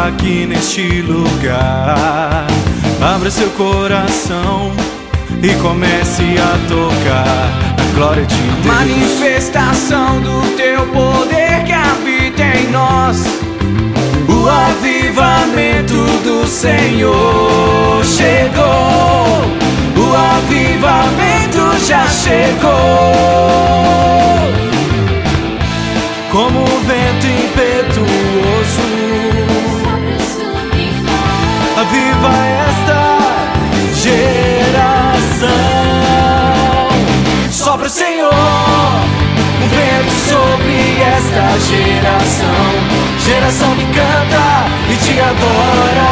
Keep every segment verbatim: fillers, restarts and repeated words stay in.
está aqui neste lugar. Abra seu coração e comece a tocar a glória de Deus. Manifestação do teu poder que habita em nós. O avivamento do Senhor chegou. O avivamento já chegou. Como um vento impetuoso, aviva esta geração. Sopra, Senhor, um vento sobre esta geração. Geração que canta e te adora.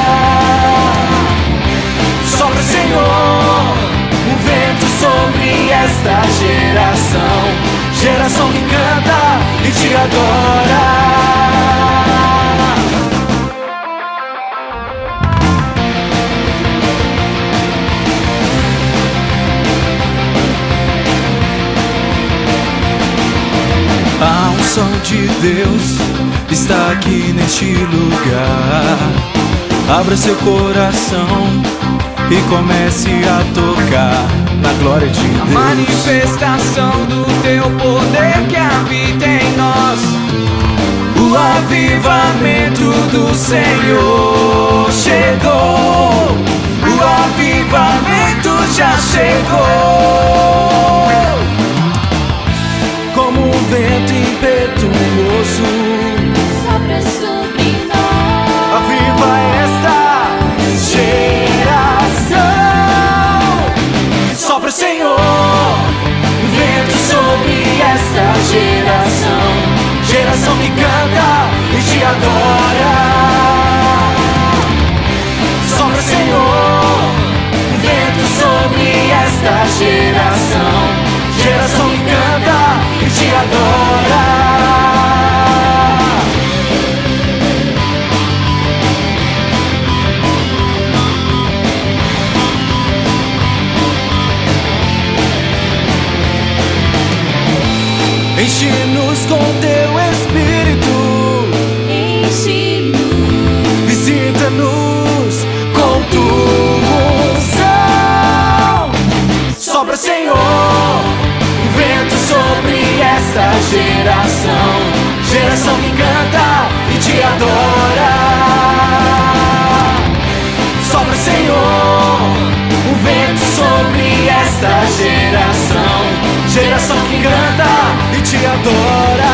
Sopra, Senhor, um vento sobre esta geração. Geração que canta e te adora. A unção de Deus está aqui neste lugar. Abra seu coração e comece a tocar na glória de Deus. Manifestação do teu poder que habita em nós. O avivamento do Senhor chegou. O avivamento já chegou. Como um vento impetuoso, sopra sobre nós. aviva esta Geração. Sopra, Senhor, um vento sobre esta geração. Geração que canta e te adora. Sopra, Senhor, um vento sobre esta geração. Geração que canta e te adora. enche-nos com teu Espírito, Enche-nos, visita-nos Com tua unção. Sopra, Senhor, um vento sobre esta geração. Geração que canta e te adora. Sopra, Senhor, um vento sobre esta geração. Geração que canta e te adora.